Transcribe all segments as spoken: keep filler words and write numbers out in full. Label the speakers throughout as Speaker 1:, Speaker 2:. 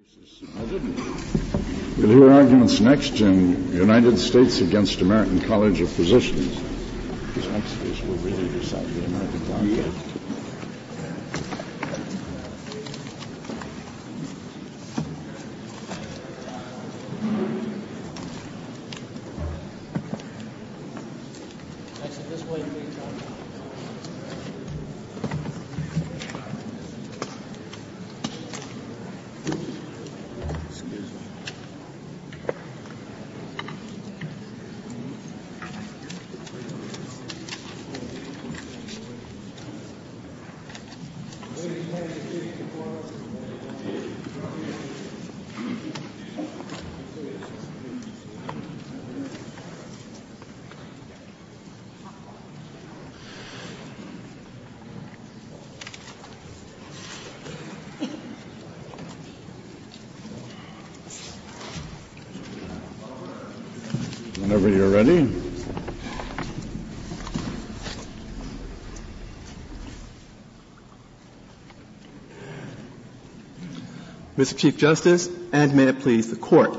Speaker 1: We'll hear arguments next in United States against American College of Physicians. This next case will really decide the American College. Yeah. Whenever you're ready.
Speaker 2: Mister Chief Justice, and may it please the Court.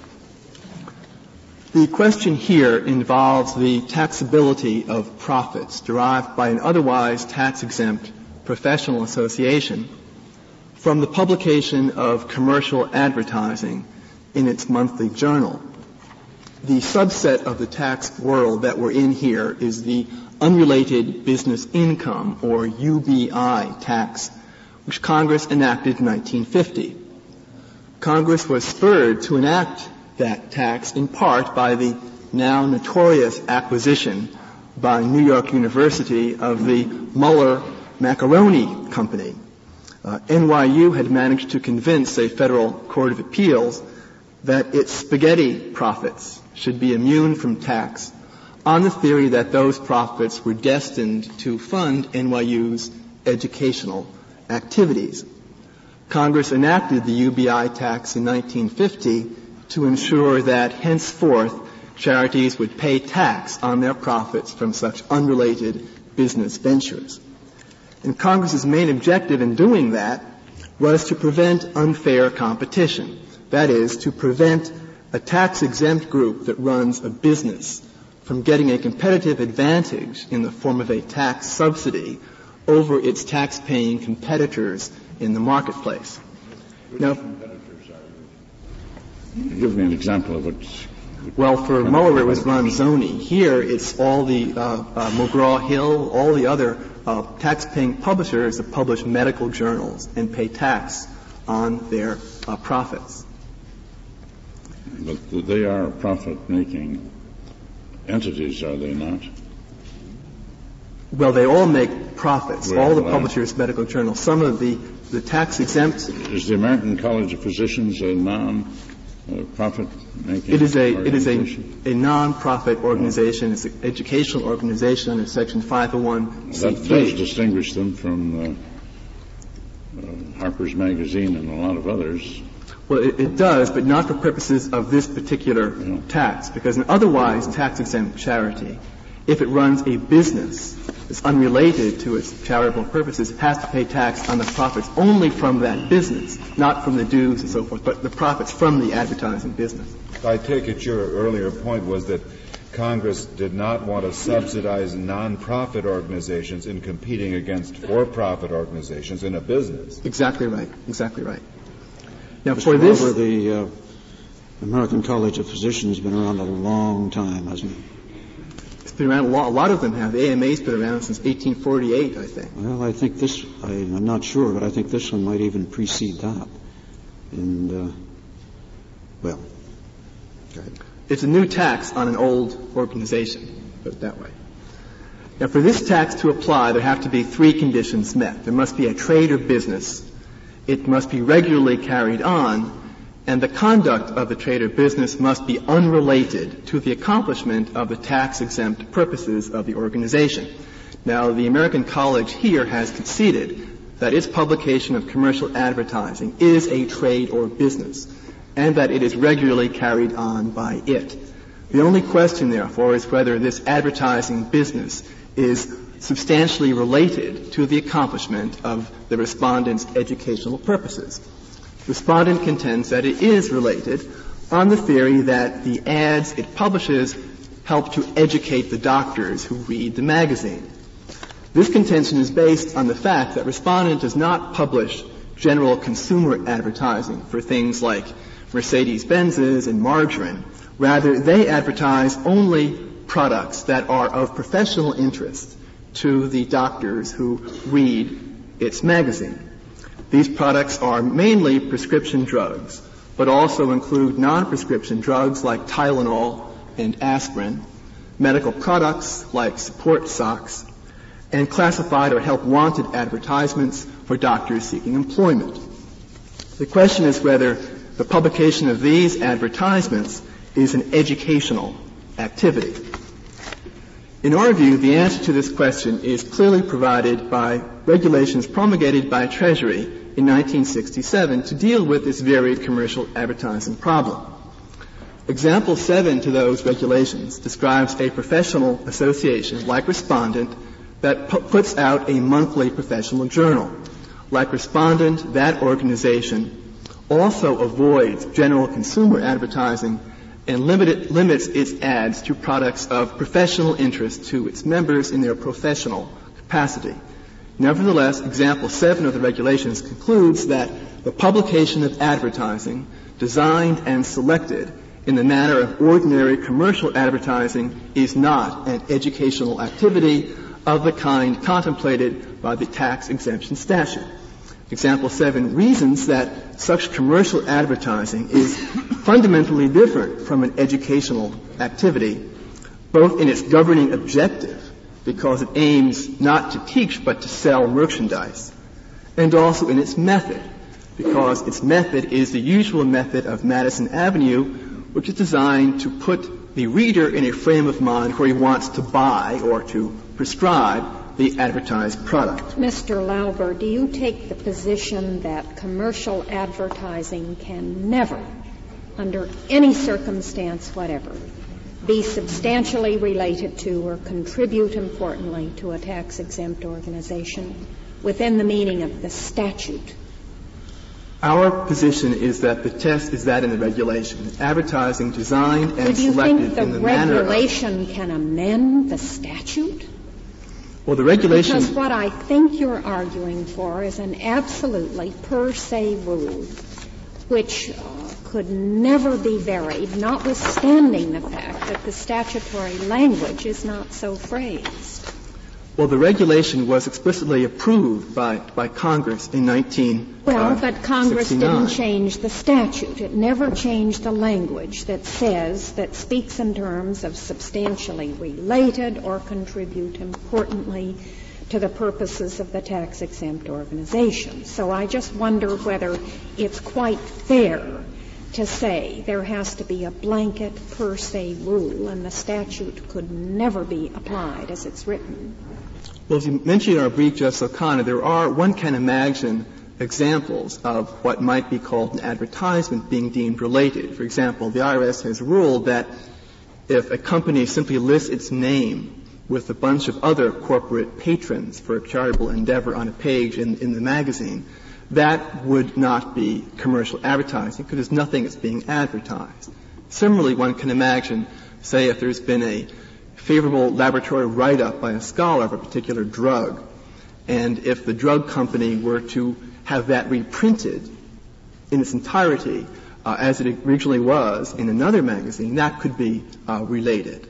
Speaker 2: The question here involves the taxability of profits derived by an otherwise tax-exempt professional association from the publication of commercial advertising in its monthly journal. The subset of the tax world that we're in here is the unrelated business income, or U B I tax, which Congress enacted in nineteen fifty. Congress was spurred to enact that tax in part by the now notorious acquisition by New York University of the Muller Macaroni Company. Uh, N Y U had managed to convince a federal court of appeals that its spaghetti profits should be immune from tax on the theory that those profits were destined to fund N Y U's educational activities. Congress enacted the U B I tax in nineteen fifty to ensure that henceforth charities would pay tax on their profits from such unrelated business ventures. And Congress's main objective in doing that was to prevent unfair competition. That is, to prevent a tax-exempt group that runs a business from getting a competitive advantage in the form of a tax subsidy over its tax-paying competitors in the marketplace.
Speaker 1: Which now, competitors are you? Give me an example of what.
Speaker 2: Well, for Muller it was Ronzoni. Here it's all the uh, uh, McGraw-Hill, all the other uh, tax-paying publishers that publish medical journals and pay tax on their uh, profits.
Speaker 1: But they are profit-making entities, are they not?
Speaker 2: Well, they all make profits.
Speaker 1: Well,
Speaker 2: all the
Speaker 1: well,
Speaker 2: publishers' medical journals. Some of the, the tax-exempt.
Speaker 1: Is the American College of Physicians a non-profit-making
Speaker 2: It is a
Speaker 1: organization?
Speaker 2: it is a, a non-profit organization. It's an educational organization under Section five oh one C three.
Speaker 1: That does distinguish them from uh, uh, Harper's Magazine and a lot of others.
Speaker 2: Well, it, it does, but not for purposes of this particular
Speaker 1: Yeah.
Speaker 2: tax, because an otherwise tax-exempt charity, if it runs a business that's unrelated to its charitable purposes, it has to pay tax on the profits only from that business, not from the dues and so forth, but the profits from the advertising business.
Speaker 3: I take it your earlier point was that Congress did not want to subsidize non-profit organizations in competing against for-profit organizations in a business.
Speaker 2: Exactly right. Exactly right. Now,
Speaker 4: Mister
Speaker 2: for this,
Speaker 4: Barber, the uh, American College of Physicians has been around a long time, hasn't it?
Speaker 2: it's been around a lot. A lot of them have. The A M A's been around since eighteen forty-eight, I think.
Speaker 4: Well, I think this, I, I'm not sure, but I think this one might even precede that. And, uh, well, go ahead.
Speaker 2: It's a new tax on an old organization, put it that way. Now, for this tax to apply, there have to be three conditions met. There must be a trade or business. It must be regularly carried on, and the conduct of the trade or business must be unrelated to the accomplishment of the tax-exempt purposes of the organization. Now, the American College here has conceded that its publication of commercial advertising is a trade or business, and that it is regularly carried on by it. The only question, therefore, is whether this advertising business is substantially related to the accomplishment of the respondent's educational purposes. Respondent contends that it is related on the theory that the ads it publishes help to educate the doctors who read the magazine. This contention is based on the fact that Respondent does not publish general consumer advertising for things like Mercedes-Benzes and margarine. Rather, they advertise only products that are of professional interest to the doctors who read its magazine. These products are mainly prescription drugs, but also include non-prescription drugs like Tylenol and aspirin, medical products like support socks, and classified or help-wanted advertisements for doctors seeking employment. The question is whether the publication of these advertisements is an educational activity. In our view, the answer to this question is clearly provided by regulations promulgated by Treasury in nineteen sixty-seven to deal with this very commercial advertising problem. Example seven to those regulations describes a professional association, like Respondent, that pu- puts out a monthly professional journal. Like Respondent, that organization also avoids general consumer advertising and limit, limits its ads to products of professional interest to its members in their professional capacity. Nevertheless, example seven of the regulations concludes that the publication of advertising designed and selected in the manner of ordinary commercial advertising is not an educational activity of the kind contemplated by the tax exemption statute. Example seven reasons that such commercial advertising is fundamentally different from an educational activity, both in its governing objective, because it aims not to teach but to sell merchandise, and also in its method, because its method is the usual method of Madison Avenue, which is designed to put the reader in a frame of mind where he wants to buy or to prescribe the advertised product.
Speaker 5: Mister Lauber, do you take the position that commercial advertising can never, under any circumstance whatever, be substantially related to or contribute importantly to a tax-exempt organization within the meaning of the statute?
Speaker 2: Our position is that the test is that in the regulation. Advertising designed and
Speaker 5: Would you
Speaker 2: selected
Speaker 5: think the
Speaker 2: in the manner of...
Speaker 5: regulation can amend the statute?
Speaker 2: Well, the regulation...
Speaker 5: Because what I think you're arguing for is an absolutely per se rule which uh, could never be varied, notwithstanding the fact that the statutory language is not so phrased.
Speaker 2: Well, the regulation was explicitly approved by, by Congress in nineteen sixty-nine.
Speaker 5: Well, but Congress didn't change the statute. It never changed the language that says, that speaks in terms of substantially related or contribute importantly to the purposes of the tax-exempt organization. So I just wonder whether it's quite fair to say there has to be a blanket per se rule and the statute could never be applied as it's written.
Speaker 2: Well, as you mentioned in our brief, Justice O'Connor, there are, one can imagine examples of what might be called an advertisement being deemed related. For example, the I R S has ruled that if a company simply lists its name with a bunch of other corporate patrons for a charitable endeavor on a page in, in the magazine, that would not be commercial advertising because there's nothing that's being advertised. Similarly, one can imagine, say, if there's been a favorable laboratory write-up by a scholar of a particular drug, and if the drug company were to have that reprinted in its entirety uh, as it originally was in another magazine, that could be uh, related.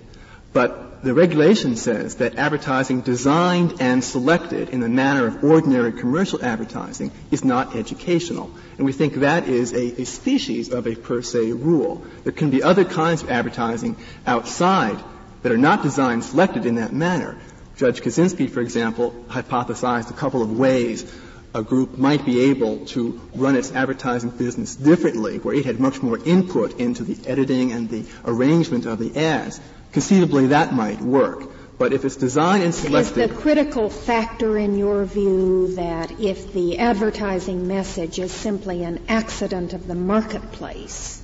Speaker 2: But the regulation says that advertising designed and selected in the manner of ordinary commercial advertising is not educational. And we think that is a, a species of a per se rule. There can be other kinds of advertising outside that are not designed and selected in that manner. Judge Kaczynski, for example, hypothesized a couple of ways a group might be able to run its advertising business differently, where it had much more input into the editing and the arrangement of the ads. Conceivably, that might work. But if it's designed and selected...
Speaker 5: Is the critical factor in your view that if the advertising message is simply an accident of the marketplace,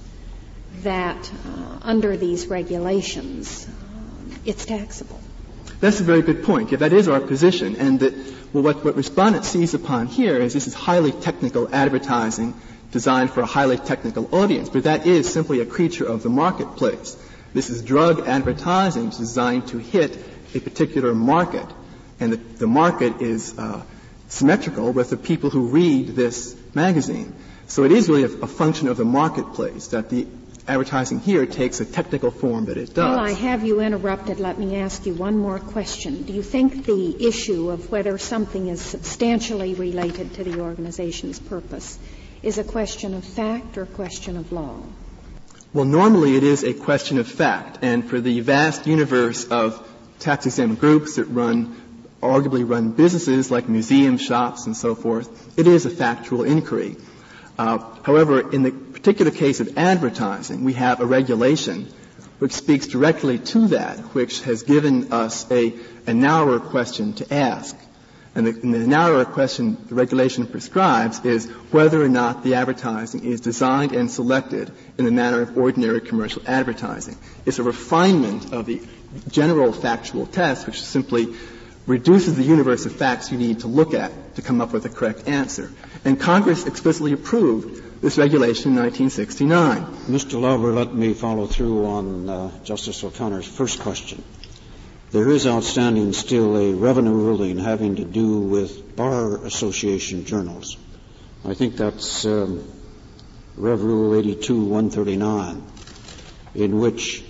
Speaker 5: that uh, under these regulations, uh, it's taxable?
Speaker 2: That's a very good point. Yeah, that is our position. And that, well, what, what Respondent sees upon here is this is highly technical advertising designed for a highly technical audience, but that is simply a creature of the marketplace. This is drug advertising designed to hit a particular market, and the, the market is uh, symmetrical with the people who read this magazine. So it is really a, a function of the marketplace that the advertising here takes a technical form that it does.
Speaker 5: Well, I have you interrupted. Let me ask you one more question. Do you think the issue of whether something is substantially related to the organization's purpose is a question of fact or a question of law?
Speaker 2: Well, normally it is a question of fact, and for the vast universe of tax-exempt groups that run, arguably run businesses like museum shops and so forth, it is a factual inquiry. Uh, however, in the particular case of advertising, we have a regulation which speaks directly to that, which has given us a, a narrower question to ask. And the, and the narrower question the regulation prescribes is whether or not the advertising is designed and selected in the manner of ordinary commercial advertising. It's a refinement of the general factual test, which simply reduces the universe of facts you need to look at to come up with the correct answer. And Congress explicitly approved this regulation in nineteen sixty-nine.
Speaker 4: Mister Lauber, let me follow through on uh, Justice O'Connor's first question. There is outstanding still a revenue ruling having to do with Bar Association journals. I think that's um, Rev Rule eighty-two one thirty-nine, in which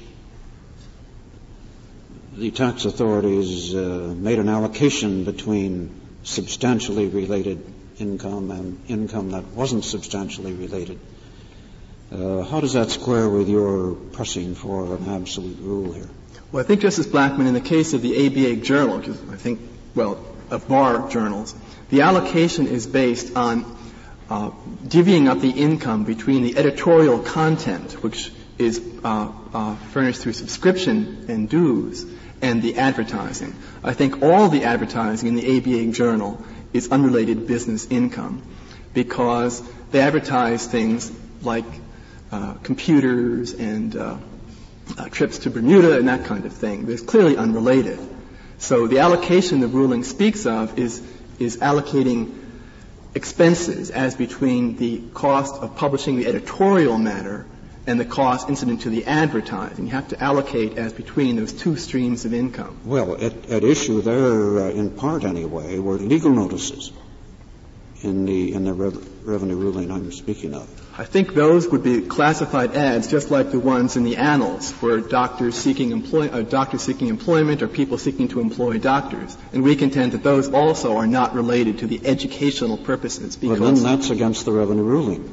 Speaker 4: the tax authorities uh, made an allocation between substantially related income and income that wasn't substantially related. Uh, how does that square with your pressing for an absolute rule here?
Speaker 2: Well, I think, Justice Blackmun, in the case of the A B A journal, which is, I think, well, of bar journals, the allocation is based on uh, divvying up the income between the editorial content, which is uh, uh, furnished through subscription and dues, and the advertising. I think all the advertising in the A B A journal is unrelated business income because they advertise things like uh, computers and uh, uh, trips to Bermuda and that kind of thing. It's clearly unrelated. So the allocation the ruling speaks of is is allocating expenses as between the cost of publishing the editorial matter and the cost incident to the advertising. You have to allocate as between those two streams of income.
Speaker 4: Well, at, at issue there, uh, in part anyway, were legal notices in the in the rev- revenue ruling I'm speaking of.
Speaker 2: I think those would be classified ads, just like the ones in the annals, where doctors seeking employ uh, doctors seeking employment or people seeking to employ doctors. And we contend that those also are not related to the educational purposes. Because
Speaker 4: well, then that's against the revenue ruling.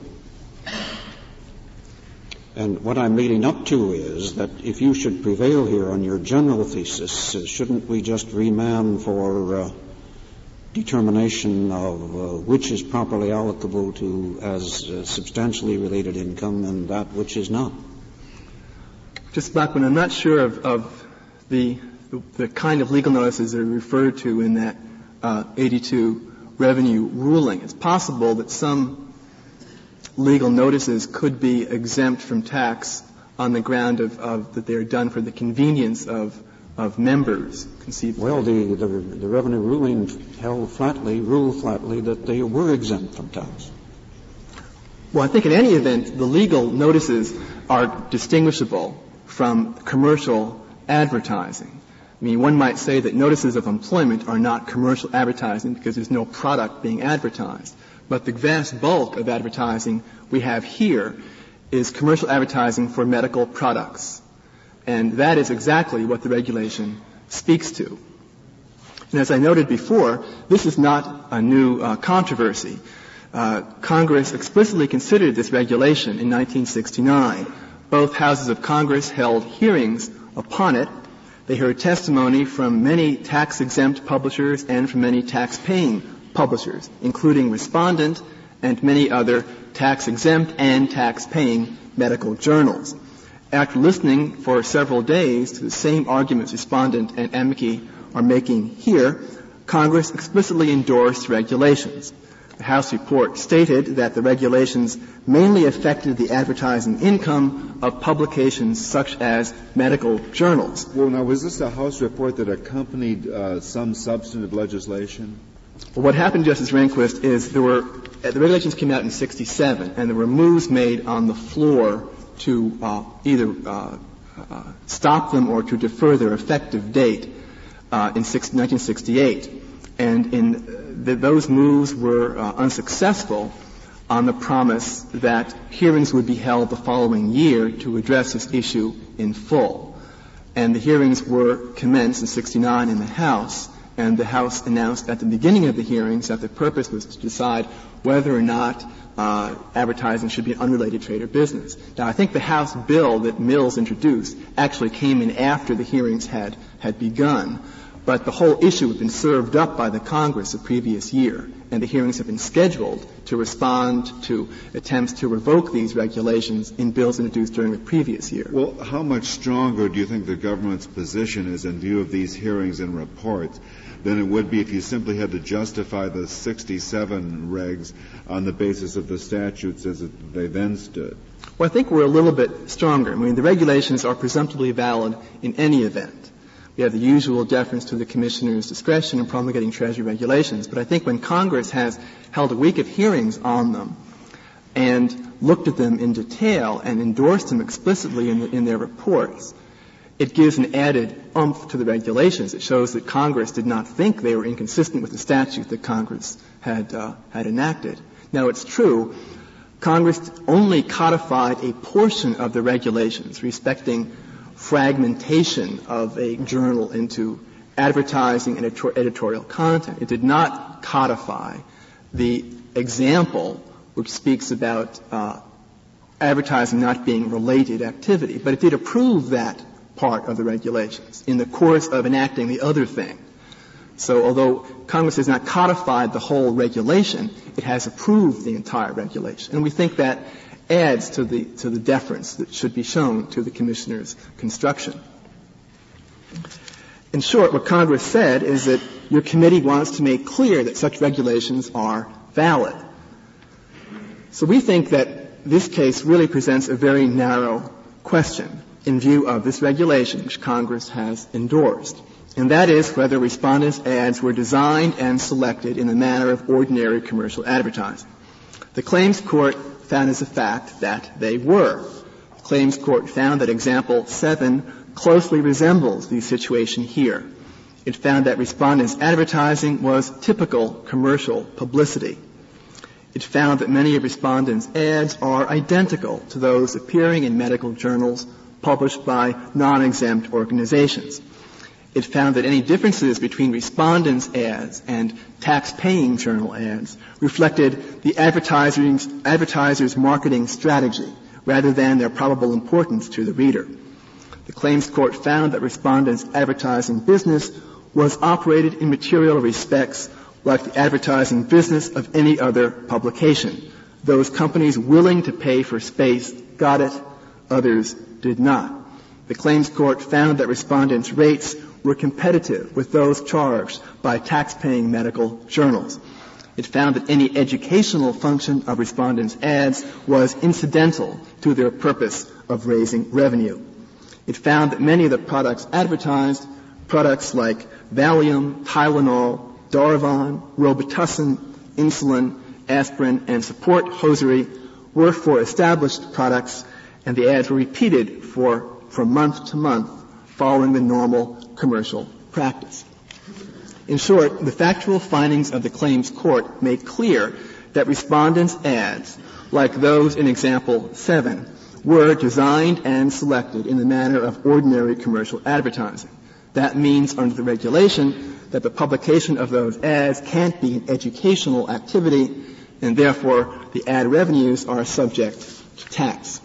Speaker 4: And what I'm leading up to is that if you should prevail here on your general thesis, uh, shouldn't we just remand for uh, determination of uh, which is properly allocable to as uh, substantially related income and that which is not?
Speaker 2: Just Blackmun, I'm not sure of, of the, the the kind of legal notices that are referred to in that uh, eighty-two revenue ruling. It's possible that some legal notices could be exempt from tax on the ground of, of that they are done for the convenience of of members. Conceivably.
Speaker 4: Well, the, the the revenue ruling held flatly, ruled flatly that they were exempt from tax.
Speaker 2: Well, I think in any event, the legal notices are distinguishable from commercial advertising. I mean, one might say that notices of employment are not commercial advertising because there's no product being advertised. But the vast bulk of advertising we have here is commercial advertising for medical products. And that is exactly what the regulation speaks to. And as I noted before, this is not a new uh, controversy. Uh, Congress explicitly considered this regulation in nineteen sixty-nine. Both houses of Congress held hearings upon it. They heard testimony from many tax-exempt publishers and from many tax-paying publishers, including Respondent and many other tax-exempt and tax-paying medical journals. After listening for several days to the same arguments Respondent and Amici are making here, Congress explicitly endorsed regulations. The House report stated that the regulations mainly affected the advertising income of publications such as medical journals.
Speaker 3: Well, now, was this a House report that accompanied uh, some substantive legislation?
Speaker 2: Well, what happened, Justice Rehnquist, is there were uh, the regulations came out in sixty-seven, and there were moves made on the floor to uh, either uh, uh, stop them or to defer their effective date uh, in six, nineteen sixty-eight. And in uh, the, those moves were uh, unsuccessful on the promise that hearings would be held the following year to address this issue in full. And the hearings were commenced in sixty-nine in the House, and the House announced at the beginning of the hearings that the purpose was to decide whether or not uh, advertising should be an unrelated trade or business. Now, I think the House bill that Mills introduced actually came in after the hearings had, had begun, but the whole issue had been served up by the Congress the previous year, and the hearings have been scheduled to respond to attempts to revoke these regulations in bills introduced during the previous year.
Speaker 3: Well, how much stronger do you think the government's position is in view of these hearings and reports than it would be if you simply had to justify the sixty-seven regs on the basis of the statutes as it, they then stood?
Speaker 2: Well, I think we're a little bit stronger. I mean, the regulations are presumptively valid in any event. We have the usual deference to the Commissioner's discretion in promulgating Treasury regulations. But I think when Congress has held a week of hearings on them and looked at them in detail and endorsed them explicitly in, the, in their reports, it gives an added oomph to the regulations. It shows that Congress did not think they were inconsistent with the statute that Congress had, uh, had enacted. Now, it's true, Congress only codified a portion of the regulations respecting fragmentation of a journal into advertising and editorial content. It did not codify the example which speaks about uh, advertising not being related activity, but it did approve that part of the regulations in the course of enacting the other thing. So although Congress has not codified the whole regulation, it has approved the entire regulation. And we think that adds to the, to the deference that should be shown to the Commissioner's construction. In short, what Congress said is that your committee wants to make clear that such regulations are valid. So we think that this case really presents a very narrow question in view of this regulation which Congress has endorsed, and that is whether respondents' ads were designed and selected in the manner of ordinary commercial advertising. The Claims Court found as a fact that they were. The Claims Court found that example seven closely resembles the situation here. It found that respondents' advertising was typical commercial publicity. It found that many of respondents' ads are identical to those appearing in medical journals published by non-exempt organizations. It found that any differences between respondents' ads and tax-paying journal ads reflected the advertiser's, advertiser's marketing strategy rather than their probable importance to the reader. The Claims Court found that respondents' advertising business was operated in material respects like the advertising business of any other publication. Those companies willing to pay for space got it, others did not. The Claims Court found that respondents' rates were competitive with those charged by tax-paying medical journals. It found that any educational function of respondents' ads was incidental to their purpose of raising revenue. It found that many of the products advertised, products like Valium, Tylenol, Darvon, Robitussin, insulin, aspirin, and support hosiery, were for established products, and the ads were repeated for from month to month following the normal commercial practice. In short, the factual findings of the Claims Court make clear that respondents' ads, like those in example seven, were designed and selected in the manner of ordinary commercial advertising. That means under the regulation that the publication of those ads can't be an educational activity, and therefore the ad revenues are subject to tax.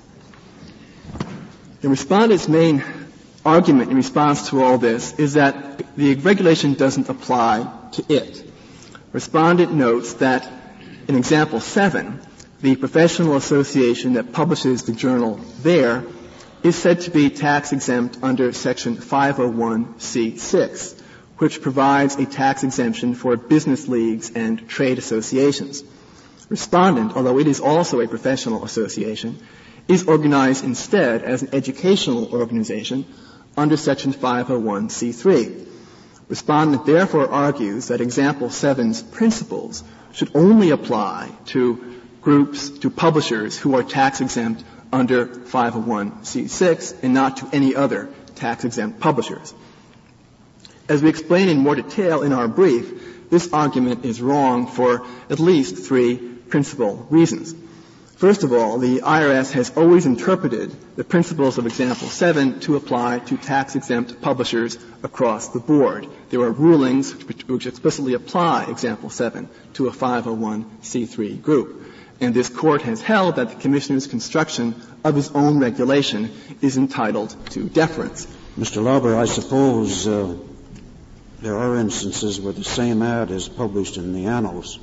Speaker 2: The respondent's main argument in response to all this is that the regulation doesn't apply to it. Respondent notes that in example seven, the professional association that publishes the journal there is said to be tax exempt under section five oh one C six, which provides a tax exemption for business leagues and trade associations. Respondent, although it is also a professional association, is organized instead as an educational organization under section five oh one C three. Respondent therefore argues that example seven's principles should only apply to groups, to publishers who are tax-exempt under five oh one c six and not to any other tax-exempt publishers. As we explain in more detail in our brief, this argument is wrong for at least three principal reasons. First of all, the I R S has always interpreted the principles of Example seven to apply to tax-exempt publishers across the board. There are rulings which explicitly apply Example seven to a five oh one c three group. And this Court has held that the Commissioner's construction of his own regulation is entitled to deference.
Speaker 4: Mister Lauber, I suppose uh, there are instances where the same ad is published in the Annals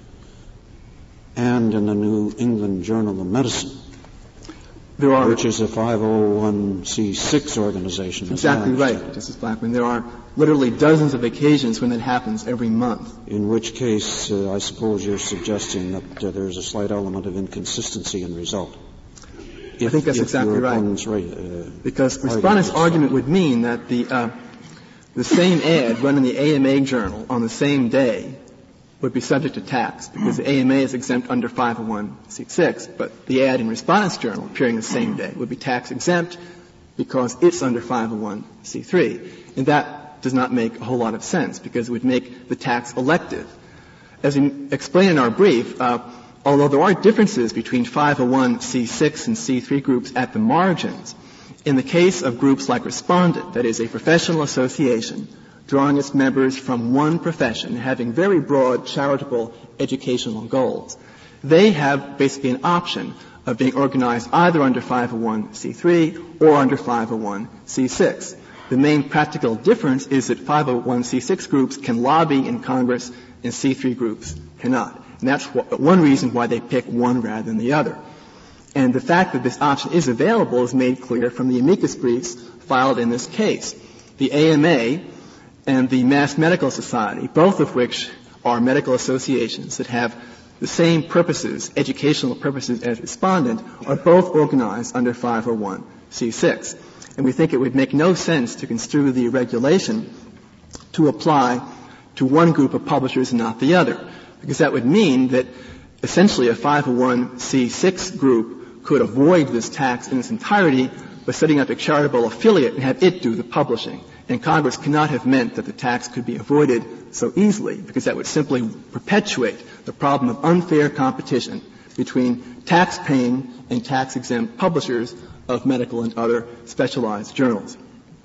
Speaker 4: and in the New England Journal of Medicine,
Speaker 2: there are,
Speaker 4: which is a five oh one c six organization.
Speaker 2: Exactly right, Justice Blackmun. There are literally dozens of occasions when that happens every month.
Speaker 4: In which case, uh, I suppose you're suggesting that uh, there's a slight element of inconsistency in result.
Speaker 2: If, I think that's exactly right. right uh, because Respondent's argument would mean that the uh, the same ad run in the A M A Journal on the same day would be subject to tax because the A M A is exempt under five oh one c six, but the ad in Respondent's Journal appearing the same day would be tax exempt because it's under five oh one c three. And that does not make a whole lot of sense because it would make the tax elective. As we explain in our brief, uh, although there are differences between five oh one c six and c three groups at the margins, in the case of groups like Respondent, that is a professional association drawing its members from one profession, having very broad charitable educational goals, they have basically an option of being organized either under five oh one c three or under five oh one c six. The main practical difference is that five oh one c six groups can lobby in Congress and C three groups cannot. And that's wh- one reason why they pick one rather than the other. And the fact that this option is available is made clear from the amicus briefs filed in this case. The A M A and the Mass Medical Society, both of which are medical associations that have the same purposes, educational purposes as Respondent, are both organized under five oh one c six. And we think it would make no sense to construe the regulation to apply to one group of publishers and not the other, because that would mean that essentially a five oh one c six group could avoid this tax in its entirety by setting up a charitable affiliate and have it do the publishing. And Congress cannot have meant that the tax could be avoided so easily, because that would simply perpetuate the problem of unfair competition between tax-paying and tax-exempt publishers of medical and other specialized journals.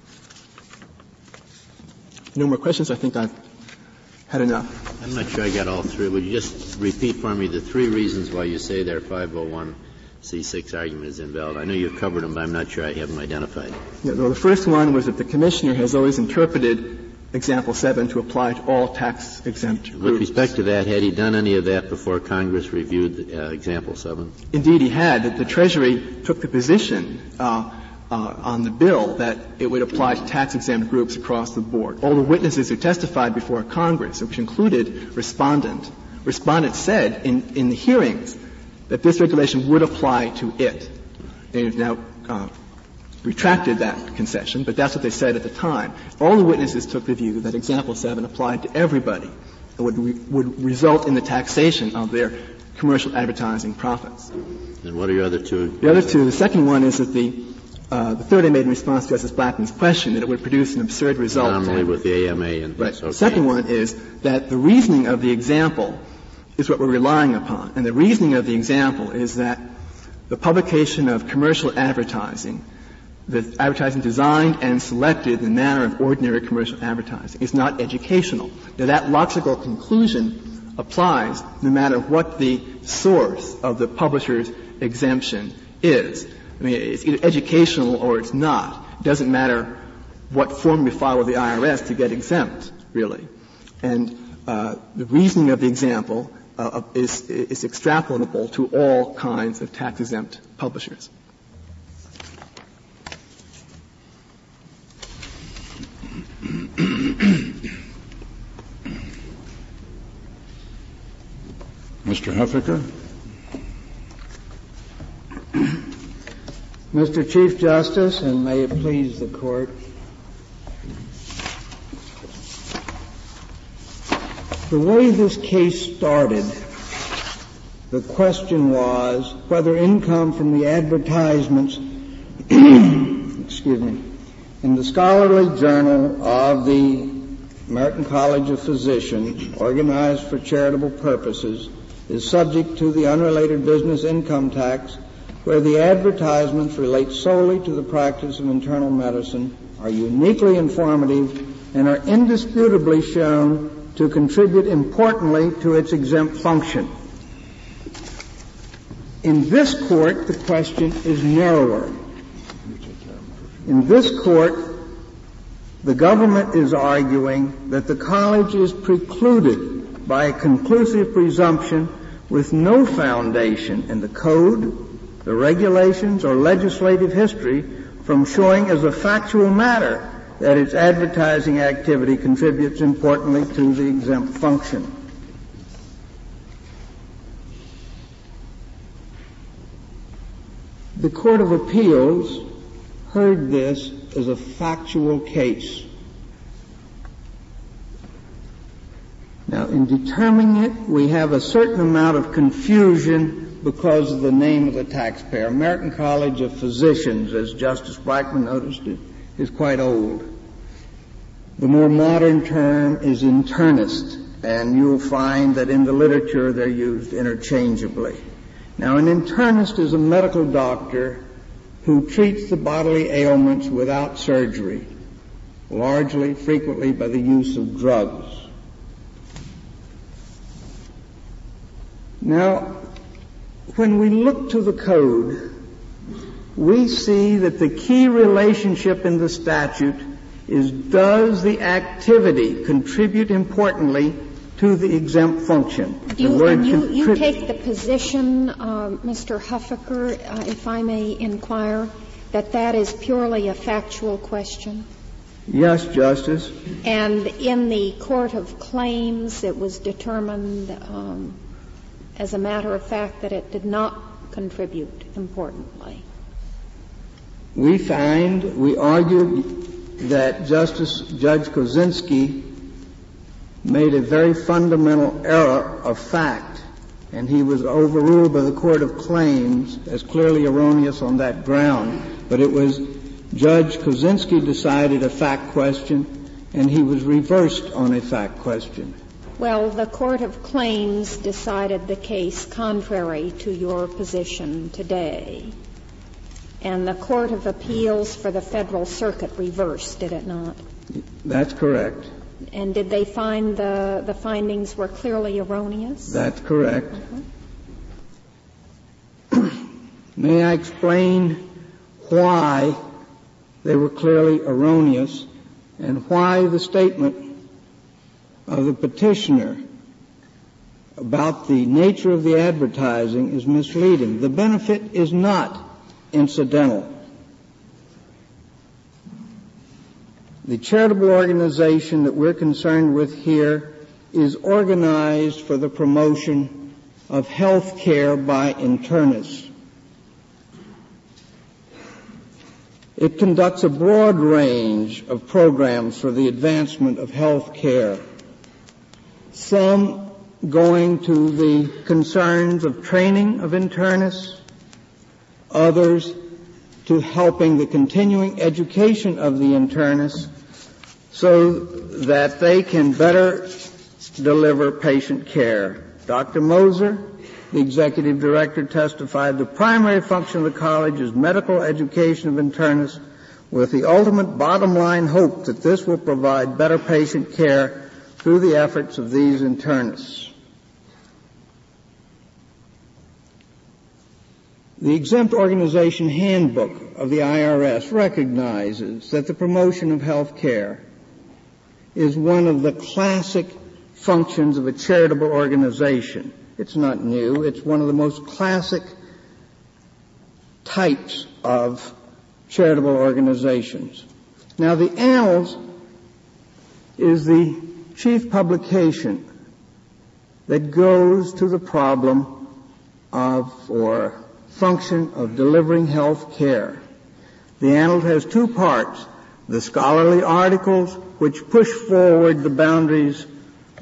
Speaker 2: No more questions? I think I've had enough.
Speaker 6: I'm not sure I got all three. Would you just repeat for me the three reasons why you say their five oh one c six argument is invalid? I know you've covered them, but I'm not sure I have them identified.
Speaker 2: Yeah, well, the first one was that the Commissioner has always interpreted Example seven to apply to all tax-exempt groups.
Speaker 6: With respect to that, had he done any of that before Congress reviewed uh, Example seven?
Speaker 2: Indeed, he had. The, the Treasury took the position uh, uh, on the bill that it would apply to tax-exempt groups across the board. All the witnesses who testified before Congress, which included Respondent, Respondent said in, in the hearings that this regulation would apply to it. They've now uh, retracted that concession, but that's what they said at the time. All the witnesses took the view that Example seven applied to everybody and would, re- would result in the taxation of their commercial advertising profits.
Speaker 6: And what are your other two?
Speaker 2: The other two, the second one is that the uh, the third I made in response to Justice Blackmun's question that it would produce an absurd result.
Speaker 6: Normally with the A M A. And
Speaker 2: right.
Speaker 6: Okay.
Speaker 2: The second one is that the reasoning of the example is what we're relying upon. And the reasoning of the example is that the publication of commercial advertising, the advertising designed and selected in the manner of ordinary commercial advertising, is not educational. Now, that logical conclusion applies no matter what the source of the publisher's exemption is. I mean, it's either educational or it's not. It doesn't matter what form you file with the I R S to get exempt, really. And uh, the reasoning of the example uh, is, is extrapolable to all kinds of tax-exempt publishers.
Speaker 1: Mister Heffiker.
Speaker 7: Mister Chief Justice, and may it please the Court, The way this case started, the question was whether income from the advertisements excuse me, in the scholarly journal of the American College of Physicians, organized for charitable purposes, is subject to the unrelated business income tax, where the advertisements relate solely to the practice of internal medicine, are uniquely informative, and are indisputably shown to contribute importantly to its exempt function. In this court, the question is narrower. In this court, the government is arguing that the college is precluded by a conclusive presumption with no foundation in the code, the regulations, or legislative history from showing as a factual matter that its advertising activity contributes importantly to the exempt function. The Court of Appeals heard this as a factual case. Now, in determining it, we have a certain amount of confusion because of the name of the taxpayer. American College of Physicians, as Justice Blackmun noticed, is quite old. The more modern term is internist, and you'll find that in the literature they're used interchangeably. Now, an internist is a medical doctor who treats the bodily ailments without surgery, largely, frequently by the use of drugs. Now, when we look to the code, we see that the key relationship in the statute is, does the activity contribute importantly to the exempt function?
Speaker 5: Do you, and you, you take the position, uh, Mister Huffaker, uh, if I may inquire, that that is purely a factual question?
Speaker 7: Yes, Justice.
Speaker 5: And in the Court of Claims, it was determined, um, as a matter of fact, that it did not contribute importantly.
Speaker 7: We find, we argued that Justice Judge Kozinski made a very fundamental error of fact, and he was overruled by the Court of Claims as clearly erroneous on that ground. But it was Judge Kozinski decided a fact question, and he was reversed on a fact question.
Speaker 5: Well, the Court of Claims decided the case contrary to your position today, and the Court of Appeals for the Federal Circuit reversed, did it not?
Speaker 7: That's correct.
Speaker 5: And did they find the, the findings were clearly erroneous?
Speaker 7: That's correct. Uh-huh. May I explain why they were clearly erroneous and why the statement of the petitioner about the nature of the advertising is misleading? The benefit is not incidental. The charitable organization that we're concerned with here is organized for the promotion of health care by internists. It conducts a broad range of programs for the advancement of health care, some going to the concerns of training of internists, others to helping the continuing education of the internists so that they can better deliver patient care. Doctor Moser, the executive director, testified the primary function of the college is medical education of internists, with the ultimate bottom line hope that this will provide better patient care through the efforts of these internists. The Exempt Organization Handbook of the I R S recognizes that the promotion of health care is one of the classic functions of a charitable organization. It's not new. It's one of the most classic types of charitable organizations. Now, the Annals is the chief publication that goes to the problem of or function of delivering health care. The Annals has two parts: the scholarly articles, which push forward the boundaries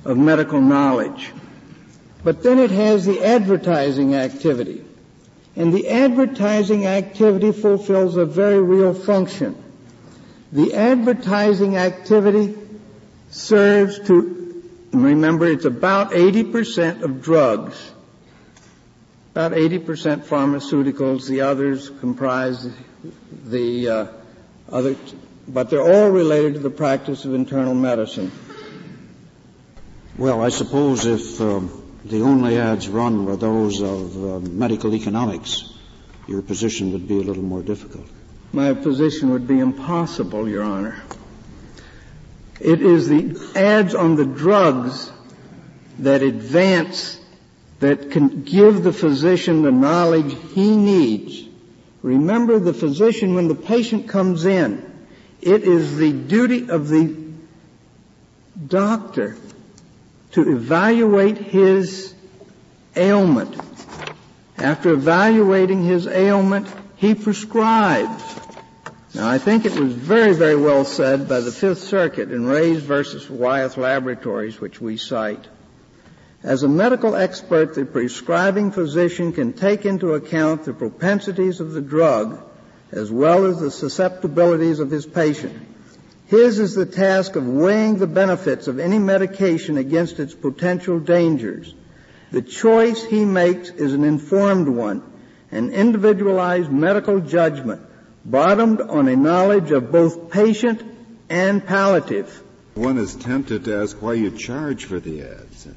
Speaker 7: of medical knowledge. But then it has the advertising activity. And the advertising activity fulfills a very real function. The advertising activity serves to, remember, it's about eighty percent of drugs, about eighty percent pharmaceuticals, the others comprise the uh, other, but they're all related to the practice of internal medicine.
Speaker 4: Well, I suppose if um, the only ads run were those of uh, medical economics, your position would be a little more difficult.
Speaker 7: My position would be impossible, Your Honor. It is the ads on the drugs that advance, that can give the physician the knowledge he needs. Remember, the physician, when the patient comes in, it is the duty of the doctor to evaluate his ailment. After evaluating his ailment, he prescribes. Now, I think it was very, very well said by the Fifth Circuit in Reyes versus Wyeth Laboratories, which we cite. As a medical expert, the prescribing physician can take into account the propensities of the drug as well as the susceptibilities of his patient. His is the task of weighing the benefits of any medication against its potential dangers. The choice he makes is an informed one, an individualized medical judgment, bottomed on a knowledge of both patient and palliative.
Speaker 3: One is tempted to ask why you charge for the ads.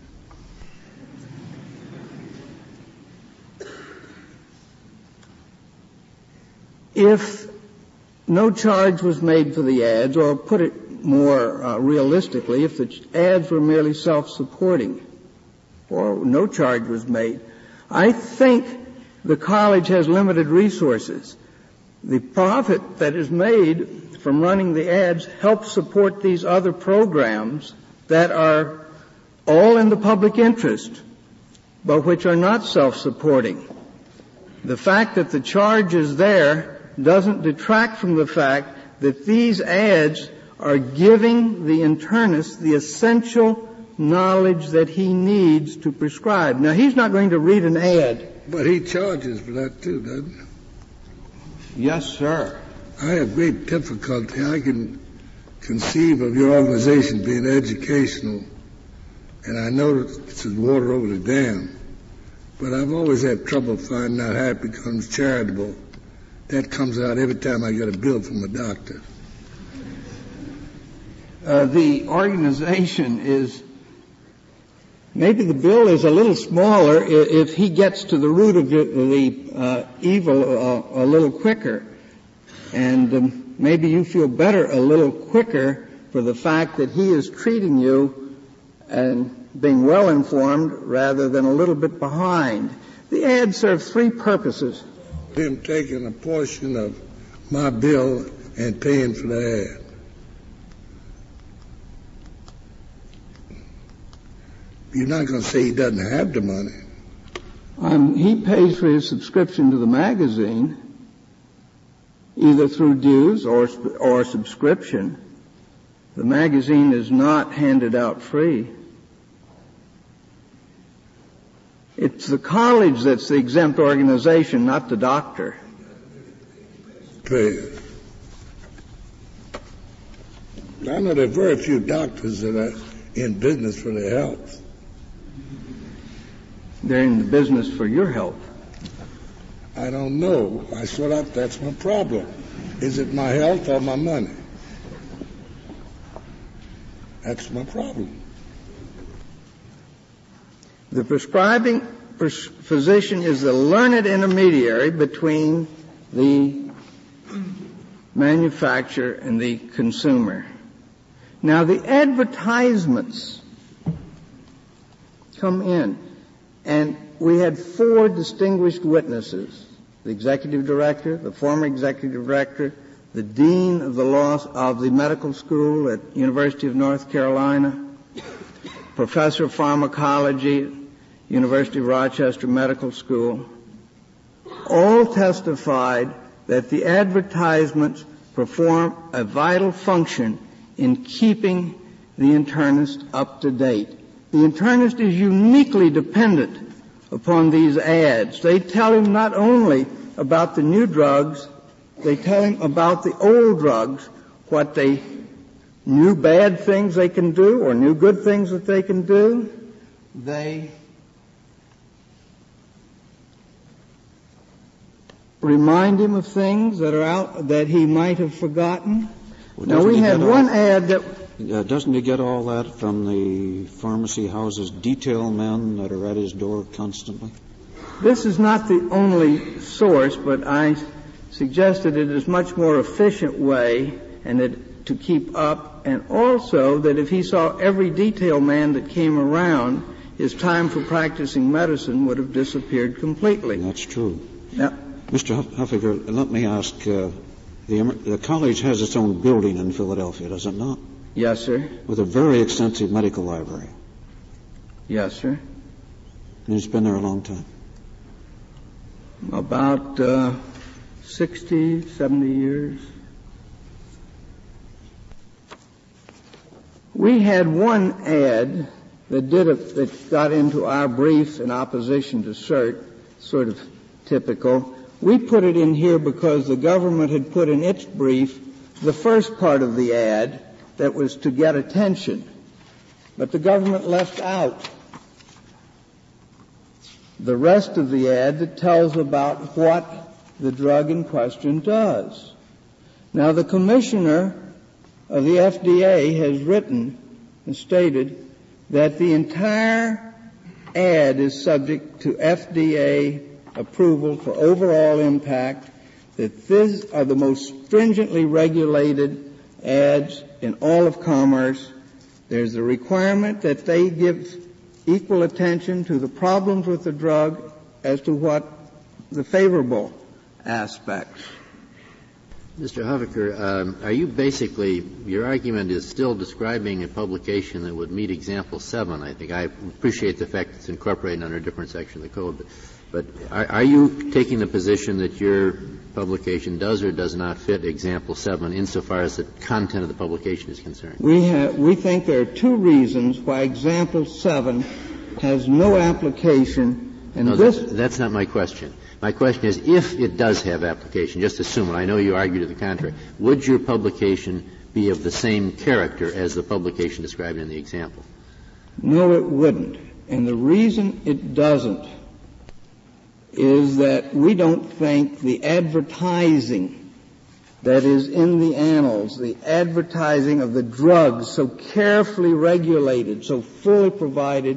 Speaker 7: If no charge was made for the ads, or put it more uh, realistically, if the ads were merely self-supporting, or no charge was made, I think the college has limited resources. The profit that is made from running the ads helps support these other programs that are all in the public interest, but which are not self-supporting. The fact that the charge is there doesn't detract from the fact that these ads are giving the internist the essential knowledge that he needs to prescribe. Now, he's not going to read an ad.
Speaker 8: But he charges for that too, doesn't he?
Speaker 7: Yes, sir.
Speaker 8: I have great difficulty. I can conceive of your organization being educational, and I know it's water over the dam, but I've always had trouble finding out how it becomes charitable. That comes out every time I get a bill from a doctor.
Speaker 7: Uh, the organization is, maybe the bill is a little smaller if he gets to the root of the, the uh, evil uh, a little quicker. And um, maybe you feel better a little quicker for the fact that he is treating you and being well informed rather than a little bit behind. The ad serves three purposes.
Speaker 8: Him taking a portion of my bill and paying for the ad. You're not going to say he doesn't have the money.
Speaker 7: Um, he pays for his subscription to the magazine, either through dues or or subscription. The magazine is not handed out free. It's the college that's the exempt organization, not the doctor.
Speaker 8: Pay. I know there are very few doctors that are in business for their health.
Speaker 7: They're in the business for your health.
Speaker 8: I don't know. I sort of, that's my problem. Is it my health or my money? That's my problem.
Speaker 7: The prescribing pres- physician is the learned intermediary between the manufacturer and the consumer. Now, the advertisements come in, and we had four distinguished witnesses: the executive director, the former executive director, the dean of the law of the medical school at University of North Carolina, professor of pharmacology, University of Rochester Medical School. All testified that the advertisements perform a vital function in keeping the internist up to date. the internist is uniquely dependent upon these ads. They tell him not only about the new drugs, they tell him about the old drugs, what they, new bad things they can do or new good things that they can do. They remind him of things that are out, that he might have forgotten.
Speaker 4: Well,
Speaker 7: now we had one all, ad that...
Speaker 4: Uh, doesn't he get all that from the pharmacy house's detail men that are at his door constantly?
Speaker 7: This is not the only source, but I suggested it is a much more efficient way and it, to keep up, and also that if he saw every detail man that came around, his time for practicing medicine would have disappeared completely.
Speaker 4: That's true.
Speaker 7: Now,
Speaker 4: Mister Huffaker, let me ask, uh, the, the college has its own building in Philadelphia, does it not?
Speaker 7: Yes, sir.
Speaker 4: With a very extensive medical library.
Speaker 7: Yes, sir.
Speaker 4: And it's been there a long time.
Speaker 7: About uh, sixty, seventy years. We had one ad that did a, that got into our brief in opposition to cert, sort of typical. We put it in here because the government had put in its brief the first part of the ad that was to get attention. But the government left out the rest of the ad that tells about what the drug in question does. Now, the commissioner of the F D A has written and stated that the entire ad is subject to F D A approval for overall impact, that these are the most stringently regulated ads in all of commerce. There's a requirement that they give equal attention to the problems with the drug as to what the favorable aspects.
Speaker 6: Mister Huffaker, um, are you basically, your argument is still describing a publication that would meet example seven, I think. I appreciate the fact it's incorporated under a different section of the code, but, but are, are you taking the position that your publication does or does not fit example seven insofar as the content of the publication is concerned?
Speaker 7: We have, we think there are two reasons why example seven has no application, and
Speaker 6: no,
Speaker 7: this...
Speaker 6: That's, that's not my question. My question is, if it does have application, just assume it, I know you argue to the contrary, would your publication be of the same character as the publication described in the example?
Speaker 7: No, it wouldn't. And the reason it doesn't is that we don't think the advertising that is in the annals, the advertising of the drugs so carefully regulated, so fully provided,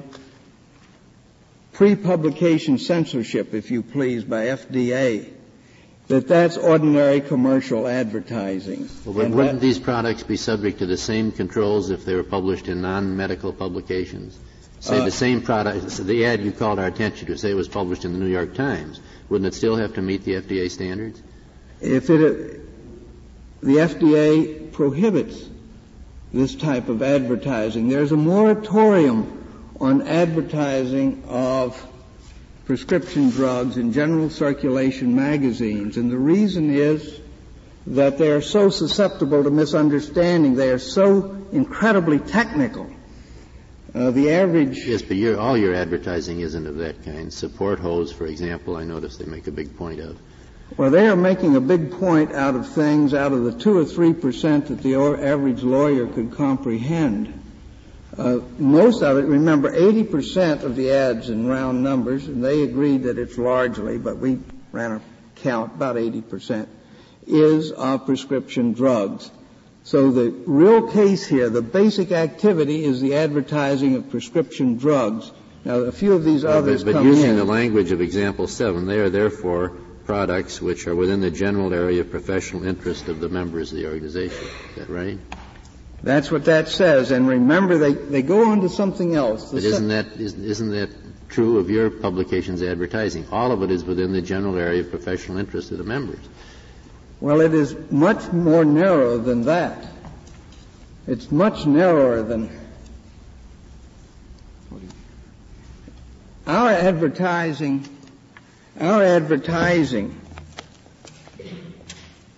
Speaker 7: pre-publication censorship, if you please, by F D A, that that's ordinary commercial advertising.
Speaker 6: Well, but
Speaker 7: and
Speaker 6: wouldn't
Speaker 7: that,
Speaker 6: these products be subject to the same controls if they were published in non-medical publications? Say
Speaker 7: uh,
Speaker 6: the same product, the ad you called our attention to, say it was published in the New York Times, wouldn't it still have to meet the F D A standards?
Speaker 7: If it, the F D A prohibits this type of advertising. There's a moratorium on advertising of prescription drugs in general circulation magazines, and the reason is that they are so susceptible to misunderstanding. They are so incredibly technical. Uh, the average...
Speaker 6: Yes, but your, all your advertising isn't of that kind. Support hose, for example, I notice they make a big point of.
Speaker 7: Well, they are making a big point out of things, out of the two or three percent that the average lawyer could comprehend. Uh, most of it, remember, eighty percent of the ads in round numbers, and they agreed that it's largely, but we ran a count, about eighty percent, is of prescription drugs. So the real case here, the basic activity is the advertising of prescription drugs. Now, a few of these
Speaker 6: well,
Speaker 7: others
Speaker 6: but, but
Speaker 7: come
Speaker 6: using
Speaker 7: in.
Speaker 6: the language of example seven, they are therefore products which are within the general area of professional interest of the members of the organization. Is that right?
Speaker 7: That's what that says. And remember, they, they go on to something else. The
Speaker 6: but isn't that, isn't, isn't that true of your publication's advertising? All of it is within the general area of professional interest of the members.
Speaker 7: Well, it is much more narrow than that. It's much narrower than... Our advertising, our advertising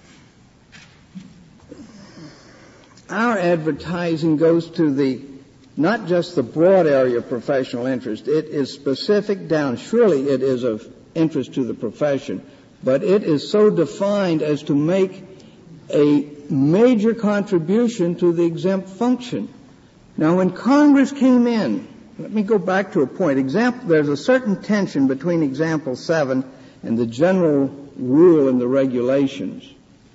Speaker 7: Our advertising goes to the not just the broad area of professional interest. It is specific down. Surely it is of interest to the profession, but it is so defined as to make a major contribution to the exempt function. Now, when Congress came in, let me go back to a point. Example, there's a certain tension between Example seven and the general rule in the regulations.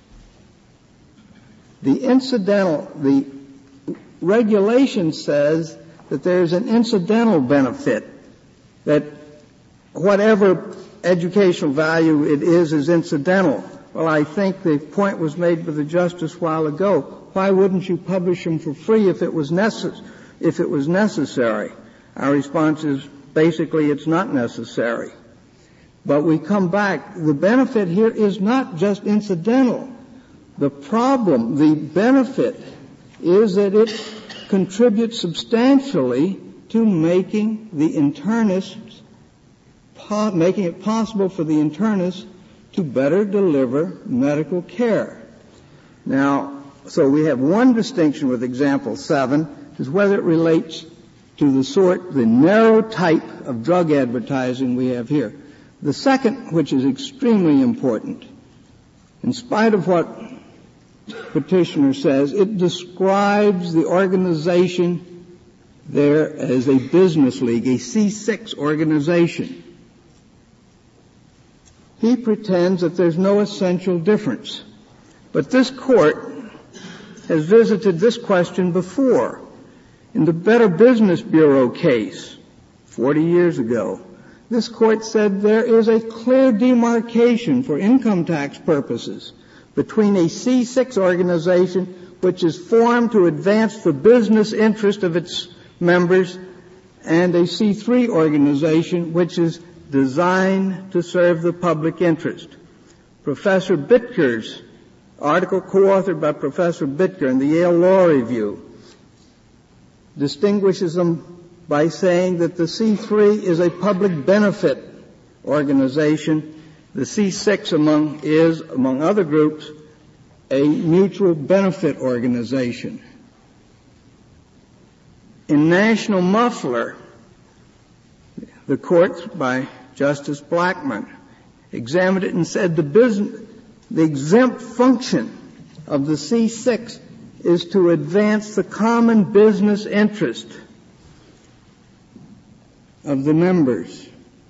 Speaker 7: The incidental, the regulation says that there's an incidental benefit, that whatever educational value it is is incidental. Well, I think the point was made by the Justice a while ago. Why wouldn't you publish them for free if it was necess- if it was necessary? Our response is basically it's not necessary. But we come back. The benefit here is not just incidental. The problem, the benefit, is that it contributes substantially to making the internists, po- making it possible for the internists to better deliver medical care. Now, so we have one distinction with Example seven, is whether it relates to the sort, the narrow type of drug advertising we have here. The second, which is extremely important, in spite of what petitioner says, it describes the organization there as a business league, a C six organization. He pretends that there's no essential difference. But this court has visited this question before. In the Better Business Bureau case, forty years ago, this court said there is a clear demarcation for income tax purposes between a C six organization which is formed to advance the business interest of its members and a C three organization which is designed to serve the public interest. Professor Bitker's article, co-authored by Professor Bitker in the Yale Law Review, distinguishes them by saying that the C three is a public benefit organization. The C six among is, among other groups, a mutual benefit organization. In National Muffler, the court, by Justice Blackmun, examined it and said the business, the exempt function of the C six is to advance the common business interest of the members.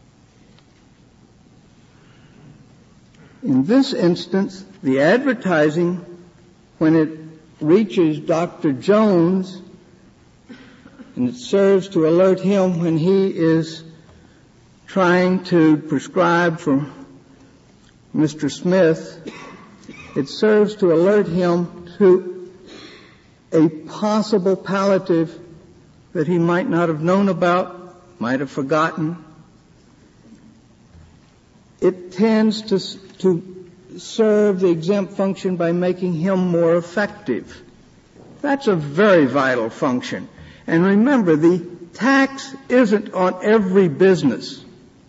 Speaker 7: In this instance, the advertising, when it reaches Doctor Jones, and it serves to alert him when he is trying to prescribe for Mister Smith, it serves to alert him to a possible palliative that he might not have known about, might have forgotten. It tends to, to serve the exempt function by making him more effective. That's a very vital function. And remember, the tax isn't on every business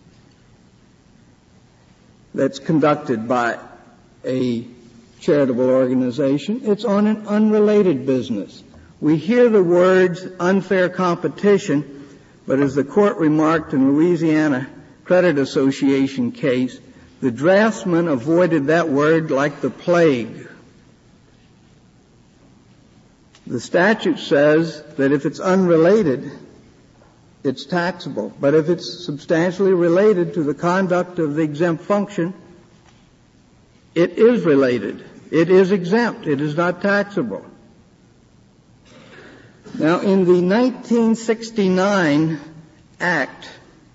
Speaker 7: that's conducted by a charitable organization. It's on an unrelated business. We hear the words unfair competition, but as the court remarked in Louisiana Credit Association case, the draftsman avoided that word like the plague. The statute says that if it's unrelated, it's taxable. But if it's substantially related to the conduct of the exempt function, it is related. It is exempt. It is not taxable. Now, in the nineteen sixty-nine Act,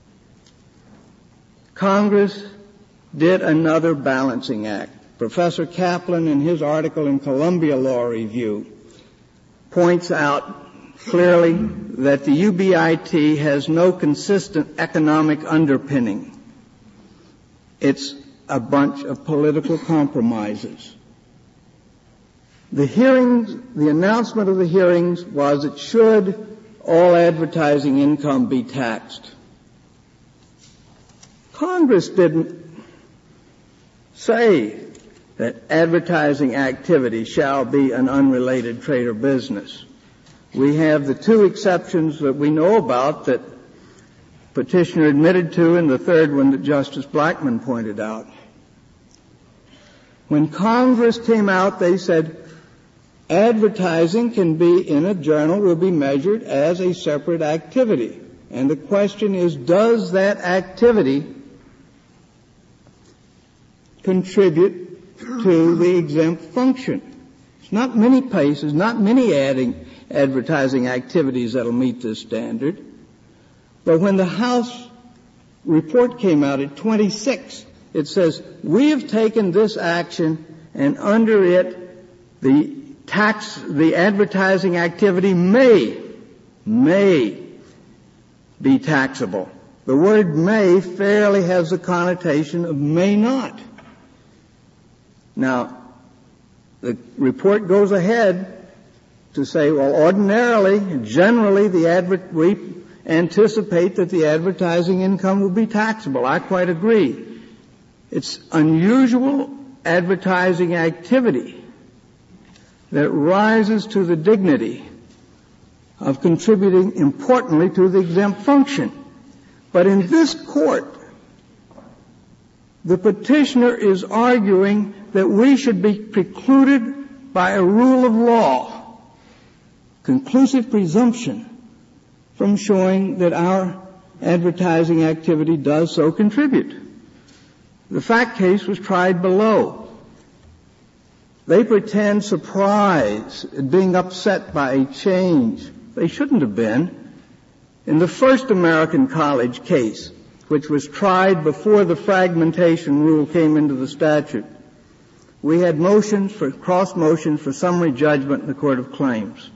Speaker 7: Congress did another balancing act. Professor Kaplan, in his article in Columbia Law Review, points out clearly that the U B I T has no consistent economic underpinning. It's a bunch of political compromises. The hearings, the announcement of the hearings was it should all advertising income be taxed. Congress didn't say that advertising activity shall be an unrelated trade or business. We have the two exceptions that we know about that petitioner admitted to, and the third one that Justice Blackmun pointed out. When Congress came out, they said advertising can be in a journal will be measured as a separate activity. And the question is, does that activity contribute to the exempt function? It's not many places, not many adding advertising activities that'll meet this standard. But when the House report came out at twenty-six, it says, we have taken this action and under it the tax, the advertising activity may, may be taxable. The word may fairly has the connotation of may not. Now, the report goes ahead to say, well, ordinarily, generally, the adver- we anticipate that the advertising income will be taxable. I quite agree. It's unusual advertising activity that rises to the dignity of contributing importantly to the exempt function. But in this court, the petitioner is arguing that we should be precluded by a rule of law, conclusive presumption, from showing that our advertising activity does so contribute. The fact case was tried below. They pretend surprise at being upset by a change. They shouldn't have been. In the first American College case, which was tried before the fragmentation rule came into the statute, we had motions for, cross motions for summary judgment in the Court of Claims.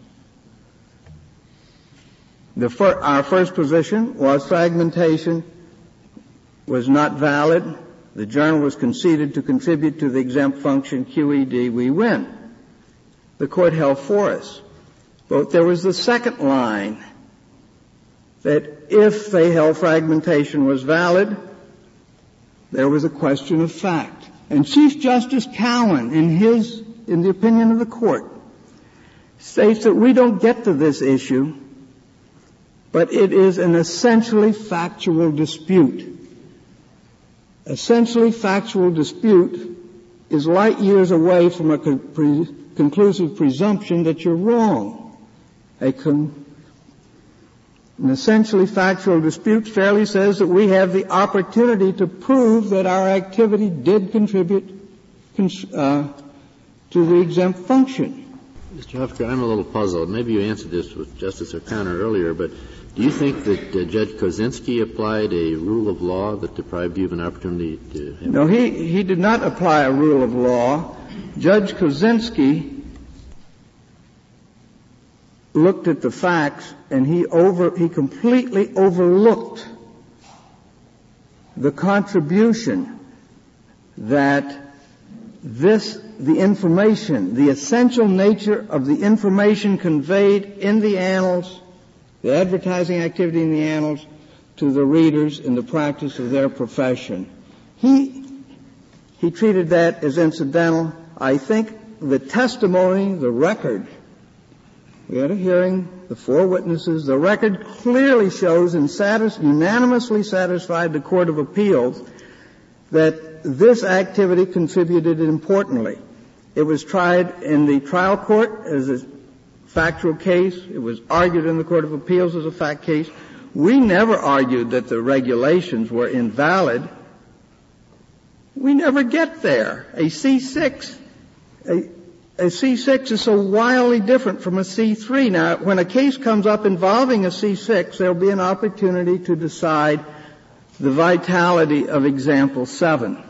Speaker 7: The fir- our first position was fragmentation was not valid. The journal was conceded to contribute to the exempt function Q E D. We win. The court held for us. But there was the second line that if they held fragmentation was valid, there was a question of fact. And Chief Justice Cowan, in his, in the opinion of the court, states that we don't get to this issue, but it is an essentially factual dispute. Essentially factual dispute is light years away from a con- pre- conclusive presumption that you're wrong. A con- an essentially factual dispute fairly says that we have the opportunity to prove that our activity did contribute cons- uh, to the exempt function.
Speaker 6: Mister Hufker, I'm a little puzzled. Maybe you answered this with Justice O'Connor earlier, but do you think that uh, Judge Kozinski applied a rule of law that deprived you of an opportunity to have
Speaker 7: No, he, he did not apply a rule of law. Judge Kozinski looked at the facts and he over, he completely overlooked the contribution that this, the information, the essential nature of the information conveyed in the annals, the advertising activity in the annals, to the readers in the practice of their profession. He, he treated that as incidental. I think the testimony, the record, we had a hearing, the four witnesses, the record clearly shows and satis- unanimously satisfied the Court of Appeals that this activity contributed importantly. It was tried in the trial court as a factual case. It was argued in the Court of Appeals as a fact case. We never argued that the regulations were invalid. We never get there. A C six, a, a C six is so wildly different from a C three. Now, when a case comes up involving a C six, there'll be an opportunity to decide the vitality of example seven.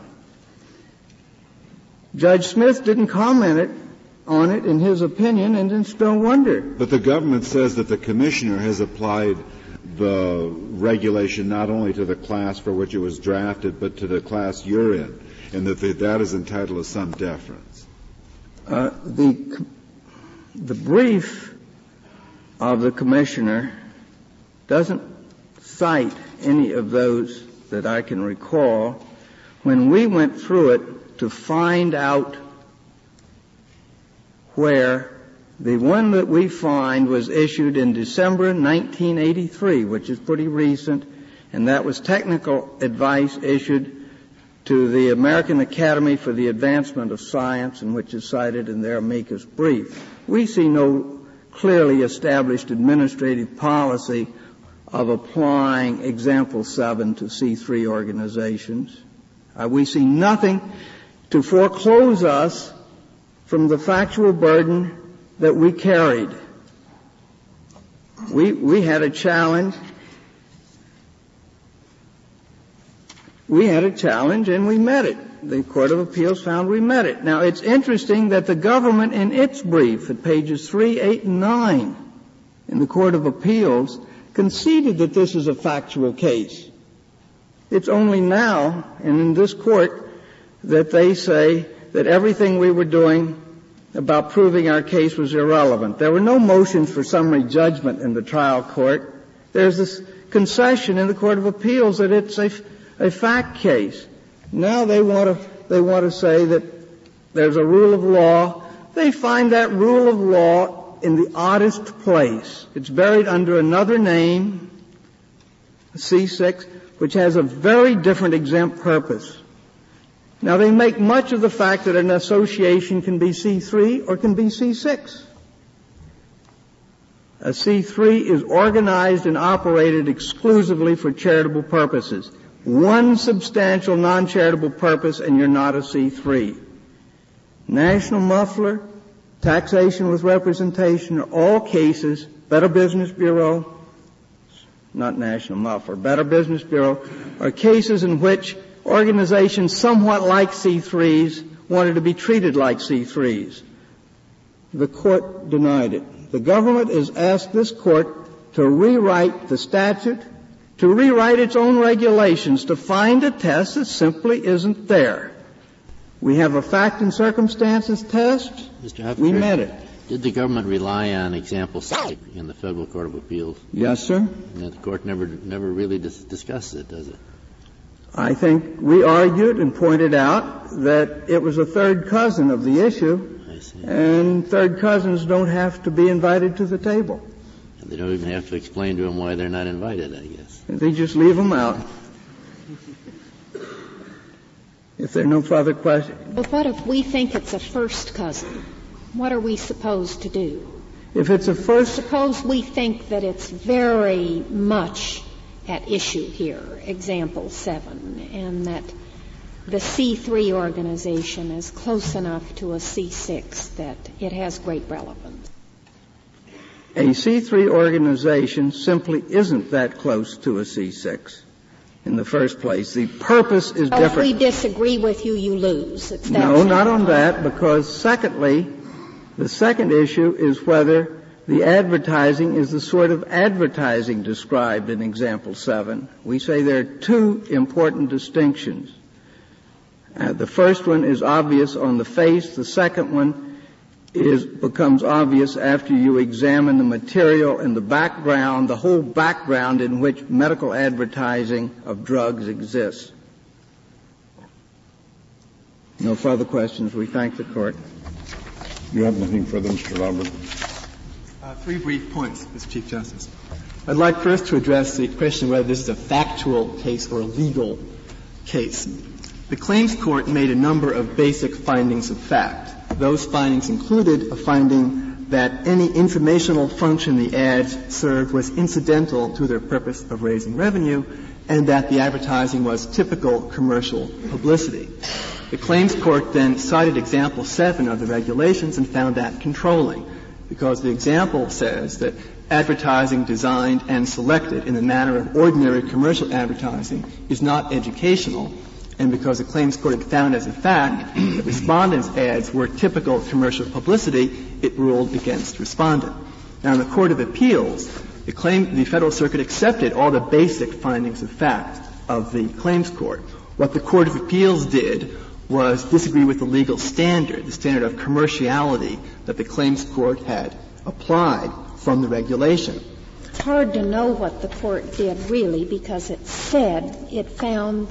Speaker 7: Judge Smith didn't comment it, on it in his opinion, and it's no wonder.
Speaker 3: But the government says that the commissioner has applied the regulation not only to the class for which it was drafted, but to the class you're in, and that the, that is entitled to some deference.
Speaker 7: Uh, the the brief of the commissioner doesn't cite any of those that I can recall. When we went through it to find out where The one that we find was issued in December nineteen eighty-three, which is pretty recent, and that was technical advice issued to the American Academy for the Advancement of Science, and which is cited in their amicus brief. We see no clearly established administrative policy of applying Example seven to C three organizations. Uh, we see nothing to foreclose us from the factual burden that we carried. We, we had a challenge. We had a challenge and we met it. The Court of Appeals found we met it. Now, it's interesting that the government in its brief at pages three, eight, and nine in the Court of Appeals conceded that this is a factual case. It's only now, and in this court, that they say that everything we were doing about proving our case was irrelevant. There were no motions for summary judgment in the trial court. There's this concession in the Court of Appeals that it's a, a fact case. Now they want to, they want to say that there's a rule of law. They find that rule of law in the oddest place. It's buried under another name, C six, which has a very different exempt purpose. Now, they make much of the fact that an association can be C three or can be C six. A C three is organized and operated exclusively for charitable purposes. One substantial non-charitable purpose and you're not a C three. National Muffler, taxation with representation are all cases, Better Business Bureau, not National Muffler, Better Business Bureau, are cases in which organizations somewhat like C threes wanted to be treated like C threes. The court denied it. The government has asked this court to rewrite the statute, to rewrite its own regulations, to find a test that simply isn't there. We have a fact and circumstances test.
Speaker 6: Mister Hufford,
Speaker 7: we met it.
Speaker 6: Did the government rely on Example six in the Federal Court of Appeals?
Speaker 7: Yes, sir.
Speaker 6: And the court never never really dis- discussed it, does it?
Speaker 7: I think we argued and pointed out that it was a third cousin of the issue,
Speaker 6: I see.
Speaker 7: And third cousins don't have to be invited to the table.
Speaker 6: And they don't even have to explain to them why they're not invited, I guess.
Speaker 7: They just leave them out. If there are no further questions.
Speaker 5: But what if we think it's a first cousin? What are we supposed to do?
Speaker 7: If it's a first...
Speaker 5: Suppose we think that it's very much at issue here, Example seven, and that the C three organization is close enough to a C six that it has great relevance.
Speaker 7: A C three organization simply isn't that close to a C six in the first place. The purpose is
Speaker 5: well,
Speaker 7: different.
Speaker 5: If we disagree with you, you lose. It's that
Speaker 7: no, not on
Speaker 5: simple.
Speaker 7: that, because secondly, the second issue is whether the advertising is the sort of advertising described in Example seven. We say there are two important distinctions. Uh, the first one is obvious on the face. The second one is becomes obvious after you examine the material and the background, the whole background in which medical advertising of drugs exists. No further questions. We thank the Court.
Speaker 1: You have nothing further, Mister Robert?
Speaker 2: Uh, three brief points, Mister Chief Justice. I'd like first to address the question whether this is a factual case or a legal case. The Claims Court made a number of basic findings of fact. Those findings included a finding that any informational function the ads served was incidental to their purpose of raising revenue, and that the advertising was typical commercial publicity. The Claims Court then cited Example seven of the regulations and found that controlling, because the example says that advertising designed and selected in the manner of ordinary commercial advertising is not educational, and because the Claims Court had found as a fact that respondents' ads were typical commercial publicity, it ruled against respondent. Now, in the Court of Appeals, the, claim, the Federal Circuit accepted all the basic findings of fact of the Claims Court. What the Court of Appeals did was disagree with the legal standard, the standard of commerciality that the Claims Court had applied from the regulation.
Speaker 5: It's hard to know what the Court did really because it said it found the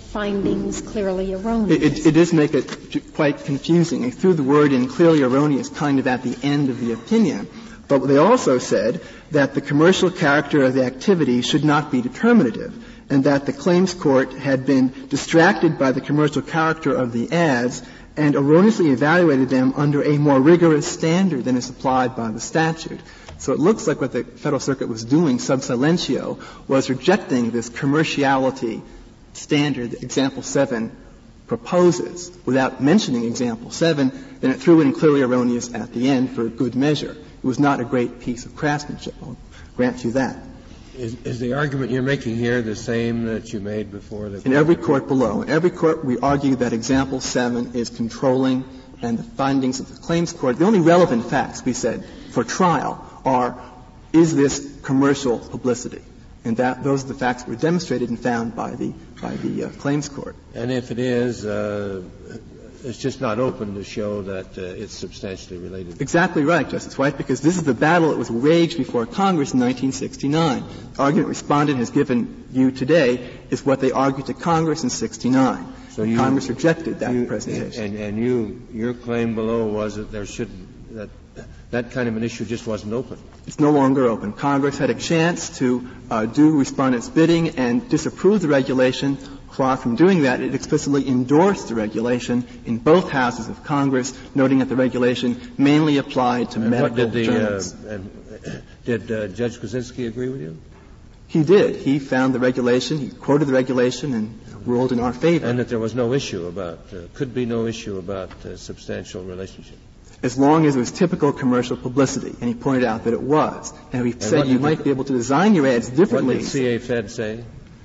Speaker 5: findings clearly erroneous.
Speaker 2: It, it, it does make it quite confusing. They threw the word in clearly erroneous kind of at the end of the opinion. But they also said that the commercial character of the activity should not be determinative, and that the claims court had been distracted by the commercial character of the ads and erroneously evaluated them under a more rigorous standard than is applied by the statute. So it looks like what the Federal Circuit was doing sub silentio was rejecting this commerciality standard that Example seven proposes without mentioning Example seven, then it threw in clearly erroneous at the end for good measure. It was not a great piece of craftsmanship. I'll grant you that.
Speaker 9: Is, is the argument you're making here the same that you made before the
Speaker 2: In every court below. In every court we argue that Example seven is controlling and the findings of the claims court, the only relevant facts, we said, for trial are, is this commercial publicity? And that, those are the facts that were demonstrated and found by the, by the uh, claims court.
Speaker 9: And if it is, uh, it's just not open to show that uh, it's substantially related.
Speaker 2: Exactly right, Justice White, because this is the battle that was waged before Congress in nineteen sixty-nine. The argument respondent has given you today is what they argued to Congress in sixty-nine. So you, Congress rejected that
Speaker 9: you,
Speaker 2: presentation.
Speaker 9: And, and you, your claim below was that there shouldn't, that that kind of an issue just wasn't open.
Speaker 2: It's no longer open. Congress had a chance to uh, do respondent's bidding and disapprove the regulation. Far from doing that, it explicitly endorsed the regulation in both houses of Congress, noting that the regulation mainly applied to
Speaker 9: and
Speaker 2: medical
Speaker 9: what did the,
Speaker 2: journals.
Speaker 9: Uh, and, did uh, Judge Kuczynski agree with you?
Speaker 2: He did. He found the regulation, he quoted the regulation and ruled in our favor.
Speaker 9: And that there was no issue about, uh, could be no issue about uh, substantial relationship.
Speaker 2: As long as it was typical commercial publicity, and he pointed out that it was. And he
Speaker 9: and
Speaker 2: said you might be able to design your ads differently.
Speaker 9: What did C A Fed say?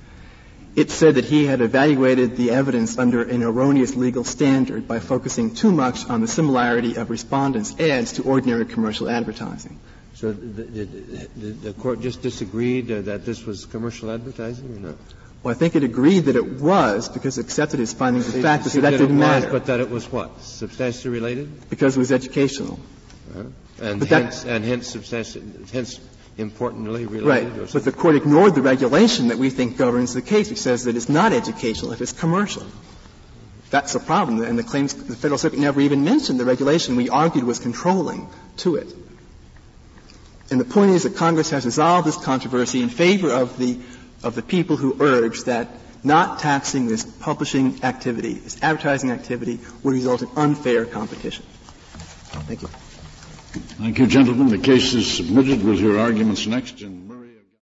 Speaker 2: It said that he had evaluated the evidence under an erroneous legal standard by focusing too much on the similarity of respondents' ads to ordinary commercial advertising.
Speaker 9: So did, did, did the court just disagreed uh, that this was commercial advertising or not?
Speaker 2: Well, I think it agreed that it was because it accepted his findings of fact, but so that
Speaker 9: that
Speaker 2: didn't
Speaker 9: it was,
Speaker 2: matter.
Speaker 9: But that it was what? Substantially related?
Speaker 2: Because it was educational.
Speaker 9: Uh-huh. And
Speaker 2: but
Speaker 9: hence,
Speaker 2: that,
Speaker 9: and hence substantially, hence importantly related?
Speaker 2: Right.
Speaker 9: Or
Speaker 2: but the court ignored the regulation that we think governs the case, which says that it's not educational if it's commercial. That's the problem. And the claims, the Federal Circuit never even mentioned the regulation we argued was controlling to it. And the point is that Congress has resolved this controversy in favor of the, of the people who urge that not taxing this publishing activity, this advertising activity, would result in unfair competition. Thank you.
Speaker 1: Thank you, gentlemen. The case is submitted. We'll hear arguments next in